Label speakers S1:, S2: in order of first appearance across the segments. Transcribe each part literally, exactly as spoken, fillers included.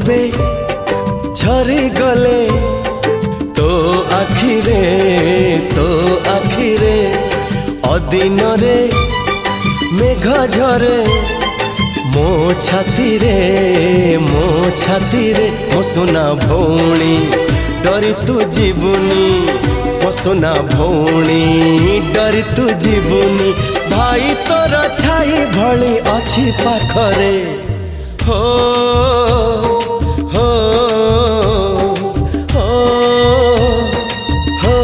S1: टोपे झरी गले तो आखिरे तो आखिरे अदिन रे मेघ झरे मो छाती रे मो छाती रे मो सुना भौणी डरी तू जीवनी मो सुना भौणी डरी तू जीवनी भाई तोर छाई भली अछि पाखरे हो हो हो हो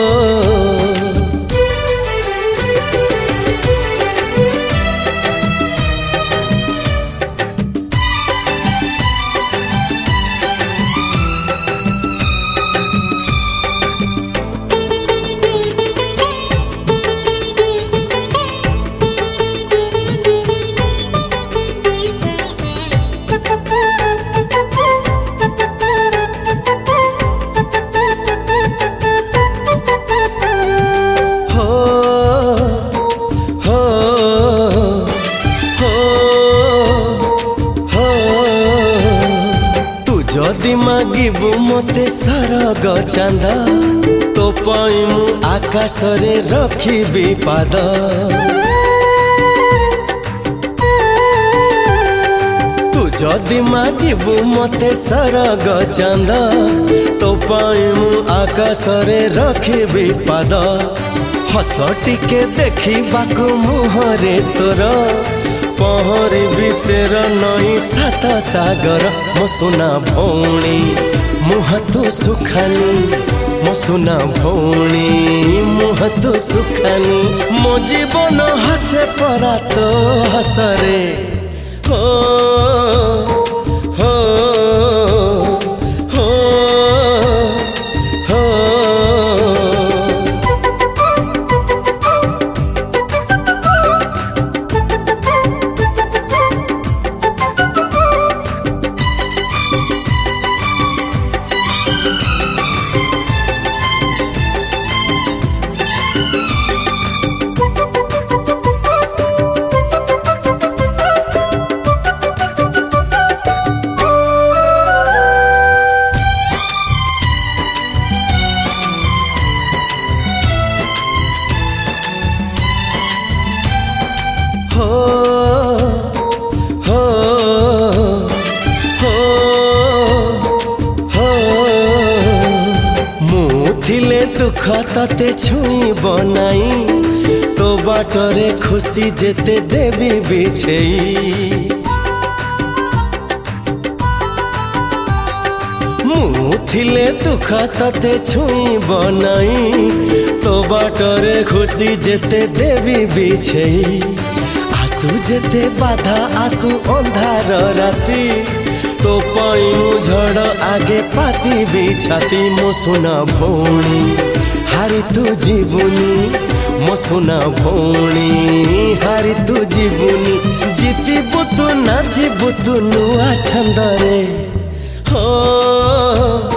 S1: जदि मागिबू मते सरग चांदा तो पाई मु आकाश रे रखिबी पाद तू जदि मागिबू मते सरग चांदा तो पाई मु आकाश रे रखिबी पाद हस टिके देखिबाकू मुहरे तोर पहरी भीतर नई सात सागर मो सुना भौणी मुह तू सुखानी मो सुना भौणी मुह तू सुखानी मो जीवन हसे परा तो हसरे हो हो हो हो हो हो हो मु थिले दुख तते छुई बनाई तो बाटरे खुशी जेते देवी बिछेई मु थिले दुख तते छुई बनाई तो बाटरे खुशी जेते देवी बिछेई आसु जेते बाधा आसु अंधार राती तो पाइमु झड़ आगे पाती बिछाती मो सुना भौणी हारी तू जीवनी मो सुना भौणी हारी तू जीवनी जीतीबु तू ना जीवु तू नुआ छंदरे हो।